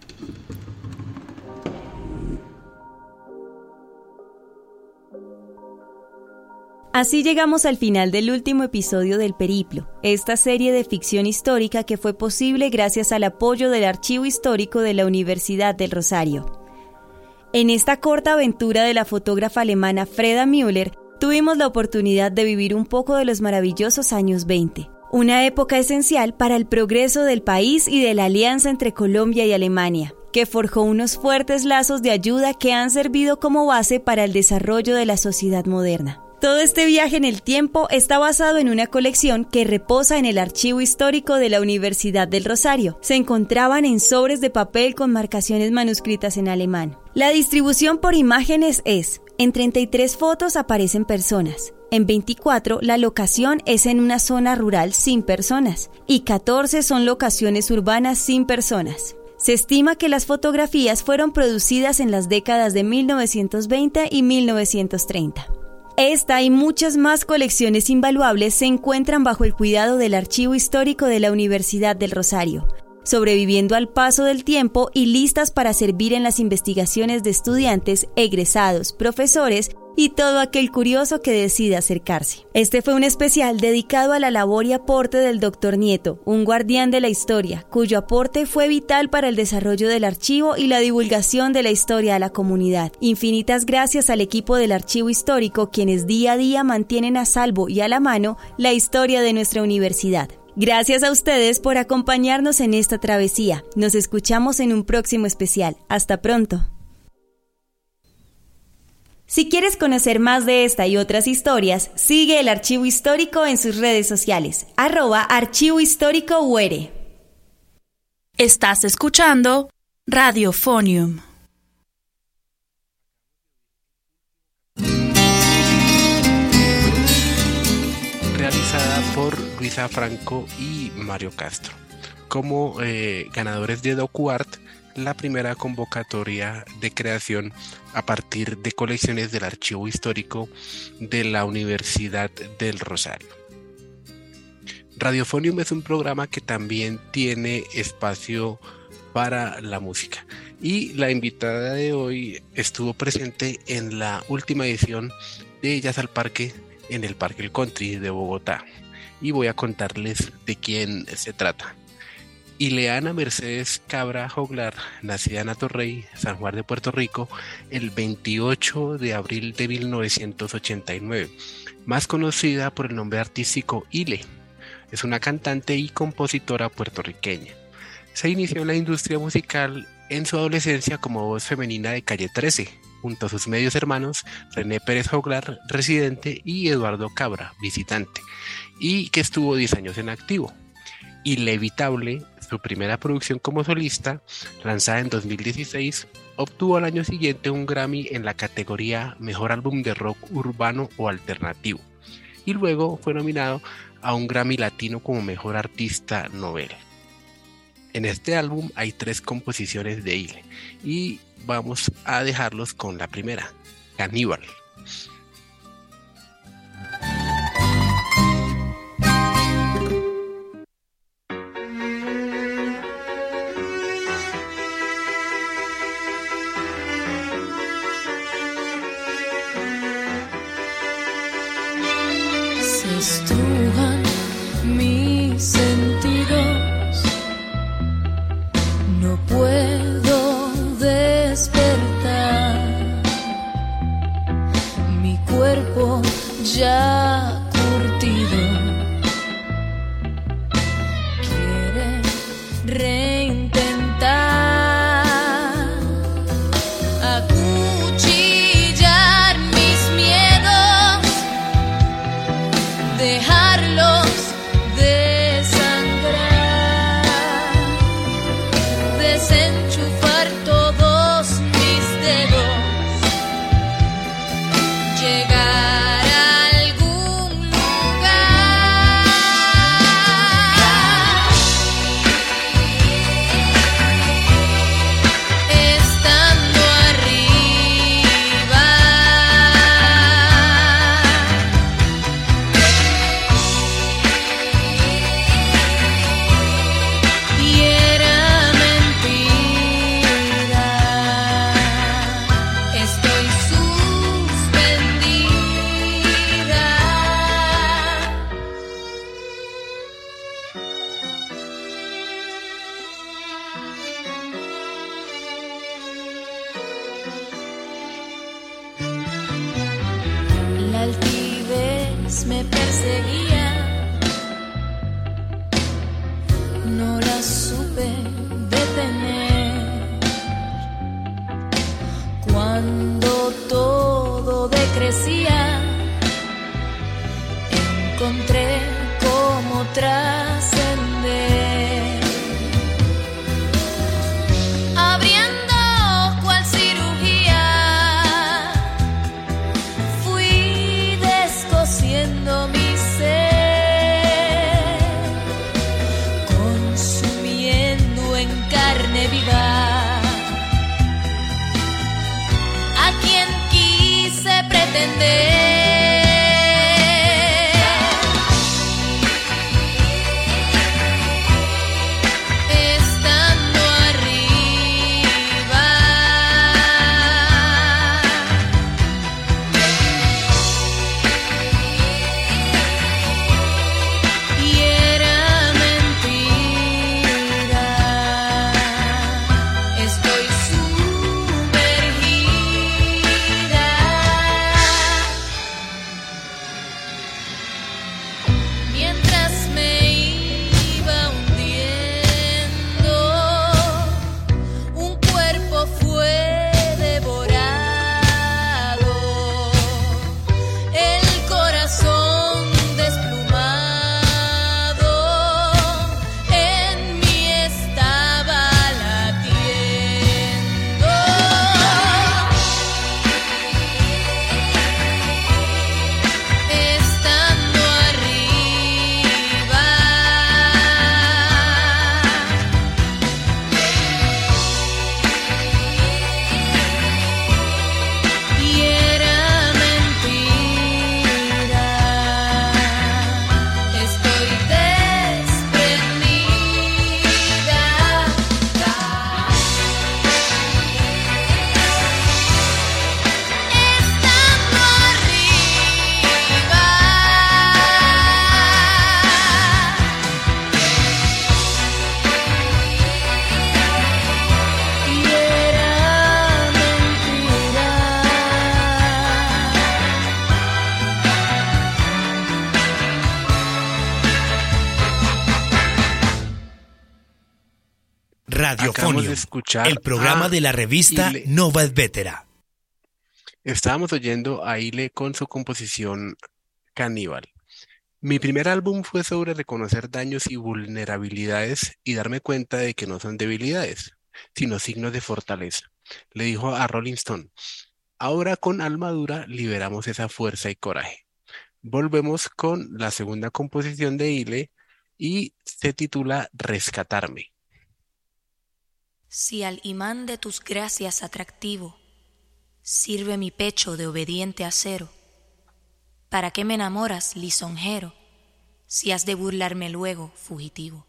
Así llegamos al final del último episodio del Periplo, esta serie de ficción histórica que fue posible gracias al apoyo del Archivo Histórico de la Universidad del Rosario. En esta corta aventura de la fotógrafa alemana Freda Müller, tuvimos la oportunidad de vivir un poco de los maravillosos años 20, una época esencial para el progreso del país y de la alianza entre Colombia y Alemania, que forjó unos fuertes lazos de ayuda que han servido como base para el desarrollo de la sociedad moderna. Todo este viaje en el tiempo está basado en una colección que reposa en el Archivo Histórico de la Universidad del Rosario. Se encontraban en sobres de papel con marcaciones manuscritas en alemán. La distribución por imágenes es: en 33 fotos aparecen personas, en 24 la locación es en una zona rural sin personas y 14 son locaciones urbanas sin personas. Se estima que las fotografías fueron producidas en las décadas de 1920 y 1930. Esta y muchas más colecciones invaluables se encuentran bajo el cuidado del Archivo Histórico de la Universidad del Rosario, sobreviviendo al paso del tiempo y listas para servir en las investigaciones de estudiantes, egresados, profesores y todo aquel curioso que decida acercarse. Este fue un especial dedicado a la labor y aporte del Dr. Nieto, un guardián de la historia, cuyo aporte fue vital para el desarrollo del archivo y la divulgación de la historia a la comunidad. Infinitas gracias al equipo del Archivo Histórico, quienes día a día mantienen a salvo y a la mano la historia de nuestra universidad. Gracias a ustedes por acompañarnos en esta travesía. Nos escuchamos en un próximo especial. Hasta pronto. Si quieres conocer más de esta y otras historias, sigue el Archivo Histórico en sus redes sociales, @archivohistórico.ur. Estás escuchando Radiofonium. Realizada por Luisa Franco y Mario Castro. Como ganadores de DocuArt, la primera convocatoria de creación a partir de colecciones del Archivo Histórico de la Universidad del Rosario. Radiofonium es un programa que también tiene espacio para la música, y la invitada de hoy estuvo presente en la última edición de Ellas al Parque en el Parque El Country de Bogotá, y voy a contarles de quién se trata. Ileana Mercedes Cabra Joglar, nacida en Atorrey, San Juan de Puerto Rico, el 28 de abril de 1989, más conocida por el nombre artístico Ile. Es una cantante y compositora puertorriqueña. Se inició en la industria musical en su adolescencia como voz femenina de Calle 13, junto a sus medios hermanos René Pérez Joglar, residente, y Eduardo Cabra, visitante, y que estuvo 10 años en activo. Inevitable, su primera producción como solista, lanzada en 2016, obtuvo al año siguiente un Grammy en la categoría Mejor Álbum de Rock Urbano o Alternativo, y luego fue nominado a un Grammy Latino como Mejor Artista Novel. En este álbum hay 3 composiciones de Ile, y vamos a dejarlos con la primera, Caníbal. Estrujan mis sentidos, no puedo despertar, mi cuerpo ya curtido quiere reintentar acuchillar mis miedos, dejarlos desangrar, desenchufar todos mis dedos, llegar a algún lugar, estando arriba. Y era mentira, estoy suspendida. La altivez me perseguía, pude detener. Cuando todo decrecía, encontré cómo trascender. Abriendo cual cirugía, fui descosiendo mi ser, consumiendo en carne viva a quien quise pretender. Acabamos de escuchar el programa de la revista Ile. Nova Etcétera. Estábamos oyendo a Ile con su composición Caníbal. Mi primer álbum fue sobre reconocer daños y vulnerabilidades y darme cuenta de que no son debilidades, sino signos de fortaleza, le dijo a Rolling Stone. Ahora con Alma Dura liberamos esa fuerza y coraje. Volvemos con la segunda composición de Ile y se titula Rescatarme. Si al imán de tus gracias atractivo sirve mi pecho de obediente acero, ¿para qué me enamoras, lisonjero, si has de burlarme luego, fugitivo?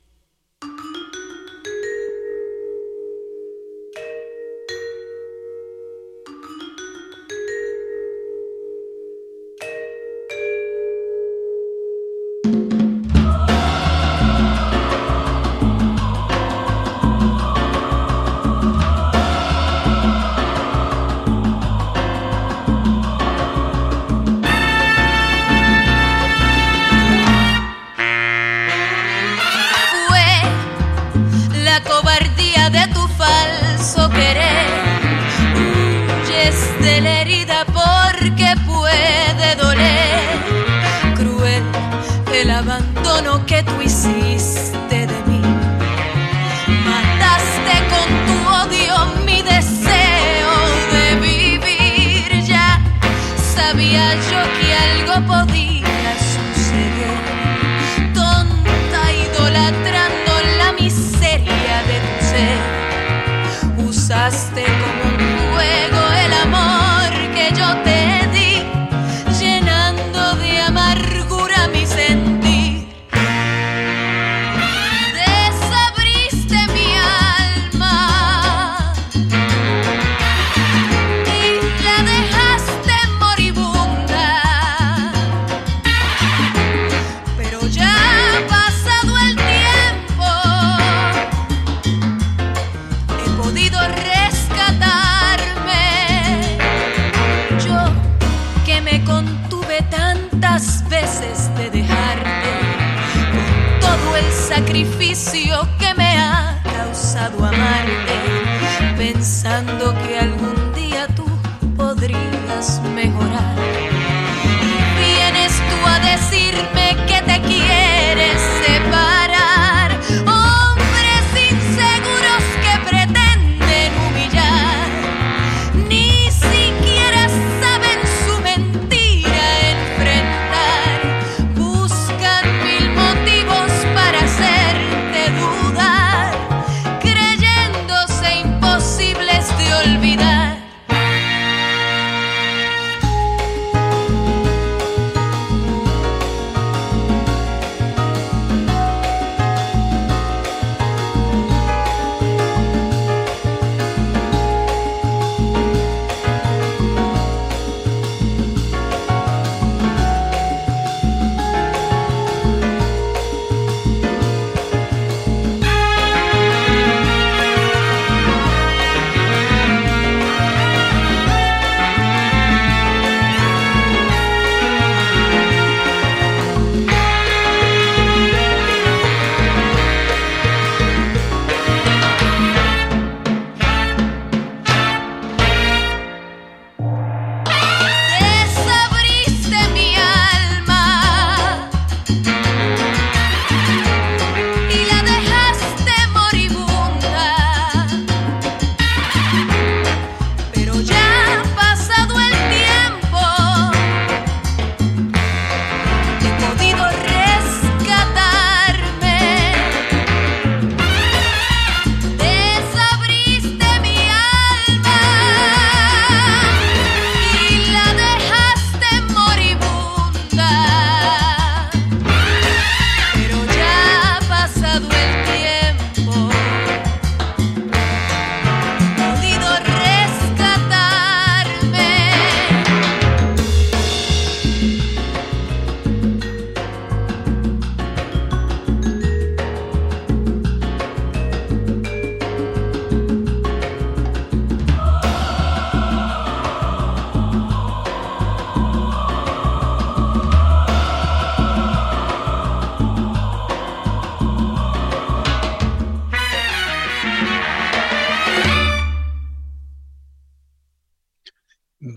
De la herida porque puede doler, cruel el abandono que tú hiciste de mí. Mataste con tu odio mi deseo de vivir. Ya sabía yo que algo podía suceder, tonta idolatrando la miseria de tu ser. Usaste como un juego el amor que yo te di, llenando de amargura mi sentir. Desabriste mi alma y la dejaste moribunda, pero ya pasado el tiempo he podido rescatarme. Yo que me contuve tantas veces de dejarte, con todo el sacrificio que me ha causado.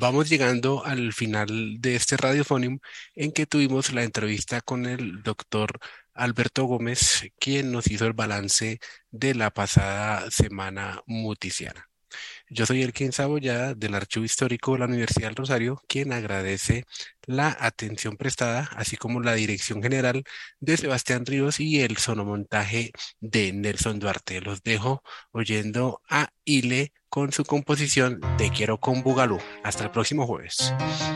vamos llegando al final de este Radiofonium en que tuvimos la entrevista con el doctor Alberto Gómez, quien nos hizo el balance de la pasada semana muticiana. Yo soy Elkin Saboyada del Archivo Histórico de la Universidad del Rosario, quien agradece la atención prestada, así como la dirección general de Sebastián Ríos y el sonomontaje de Nelson Duarte. Los dejo oyendo a Ile con su composición Te quiero con Bugalú. Hasta el próximo jueves.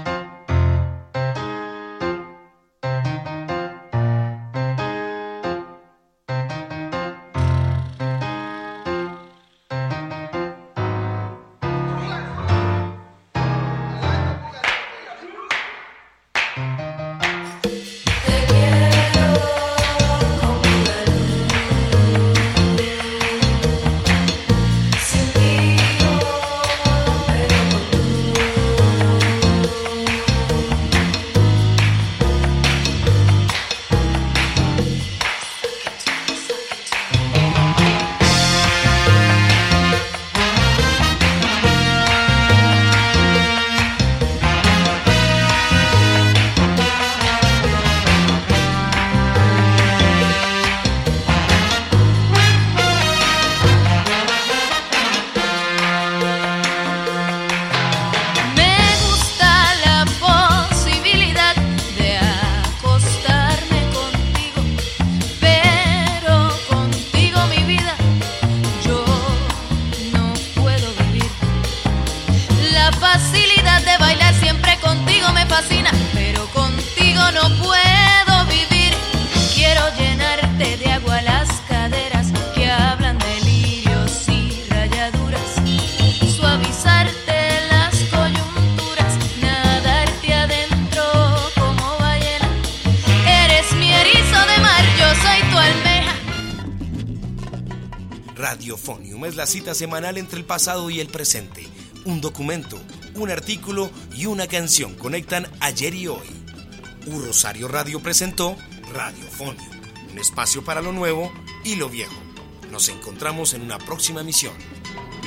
Radiofonium es la cita semanal entre el pasado y el presente. Un documento, un artículo y una canción conectan ayer y hoy. Rosario Radio presentó Radiofonium, un espacio para lo nuevo y lo viejo. Nos encontramos en una próxima emisión.